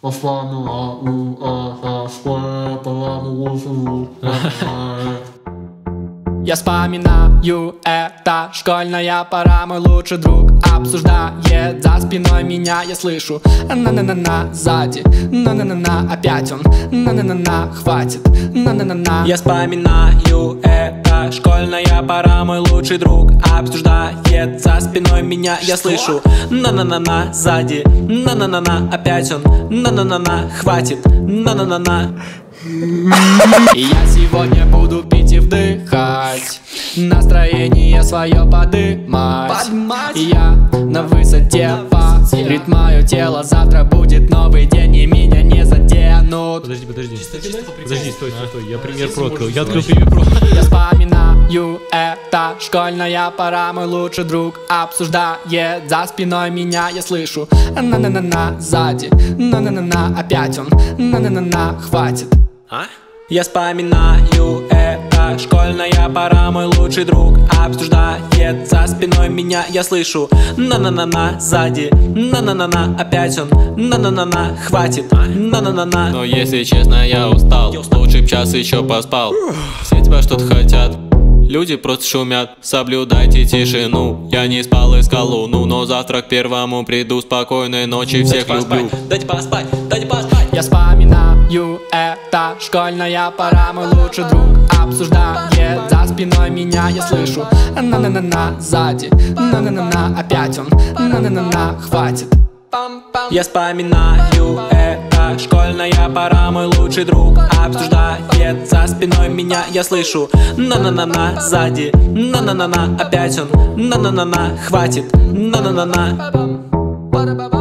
Я вспоминаю, это школьная пора, мой лучший друг обсуждает за спиной меня. Я слышу на-на-на-на сзади, на-на-на-на, опять он, на-на-на-на, хватит, на-на-на-на. Я вспоминаю, это школьная пора, мой лучший друг обсуждает за спиной меня. Я слышу на-на-на-на сзади, на-на-на-на, опять он, на-на-на-на, хватит, на-на-на-на. И я сегодня буду пить и вдыхать, настроение свое подымать. И я на высоте по ритмаю тело. Завтра будет новый день, и меня не заденут. Подожди. Подожди, стой. Я пример про открыл. Я открыл пример про. Я вспоминаю, это школьная пора, мой лучший друг обсуждает за спиной меня. Я слышу на-на-на-на сзади, на-на-на-на, опять он, на-на-на-на, хватит. Я вспоминаю, это школьная пора, мой лучший друг обсуждает за спиной меня. Я слышу на-на-на-на сзади, на-на-на-на, опять он, на-на-на-на, хватит, на-на-на-на. Но если честно, я устал, лучше б час еще поспал. Все тебя что-то хотят, люди просто шумят. Соблюдайте тишину, я не спал, искал луну, но завтра к первому приду. Спокойной ночи, всех люблю. Дайте поспать. Я вспоминаю, это школьная пора, мой лучший друг обсуждает за спиной меня. Я слышу на-на-на-на сзади, на-на-на-на, опять он, на-на-на-на, хватит. Я вспоминаю, это школьная пора, мой лучший друг обсуждает за спиной меня. Я слышу на-на-на-на сзади, на-на-на-на, опять он, на-на-на-на, хватит, на-на-на-на.